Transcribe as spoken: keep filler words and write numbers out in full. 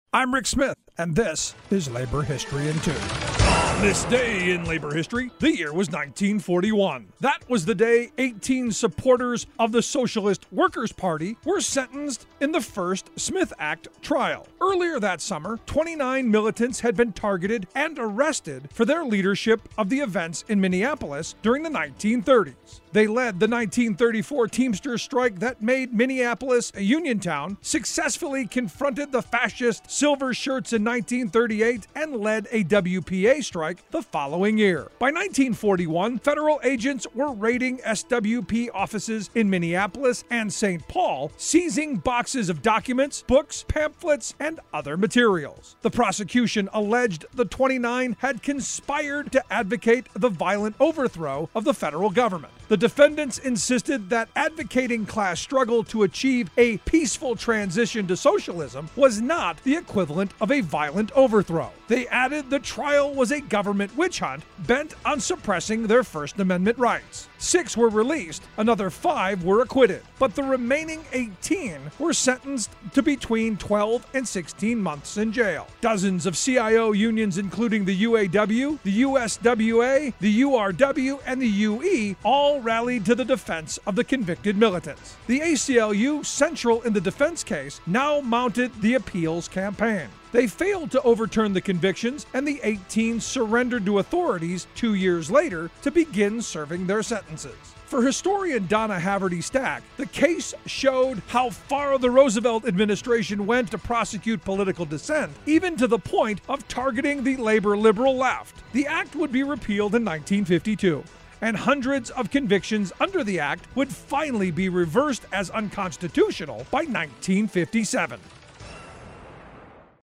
I'm Rick Smith, and this is Labor History in Two. On this day in labor history, the year was nineteen forty-one. That was the day eighteen supporters of the Socialist Workers' Party were sentenced in the first Smith Act trial. Earlier that summer, twenty-nine militants had been targeted and arrested for their leadership of the events in Minneapolis during the nineteen thirties. They led the nineteen thirty-four Teamsters strike that made Minneapolis a union town, successfully confronted the fascist Silver Shirts in nineteen thirty-eight, and led a W P A strike the following year. By nineteen forty-one, federal agents were raiding S W P offices in Minneapolis and Saint Paul, seizing boxes of documents, books, pamphlets, and other materials. The prosecution alleged the twenty-nine had conspired to advocate the violent overthrow of the federal government. The defendants insisted that advocating class struggle to achieve a peaceful transition to socialism was not the equivalent of a violent overthrow. They added the trial was a government witch hunt bent on suppressing their First Amendment rights. Six were released, another five were acquitted, but the remaining eighteen were sentenced to between twelve and sixteen months in jail. Dozens of C I O unions, including the U A W, the U S W A, the U R W, and the U E, all rallied to the defense of the convicted militants. The A C L U, central in the defense case, now mounted the appeals campaign. They failed to overturn the convictions, and the eighteen surrendered to authorities two years later to begin serving their sentences. For historian Donna Haverty Stack, the case showed how far the Roosevelt administration went to prosecute political dissent, even to the point of targeting the labor liberal left. The act would be repealed in nineteen fifty-two. And hundreds of convictions under the act would finally be reversed as unconstitutional by nineteen fifty-seven.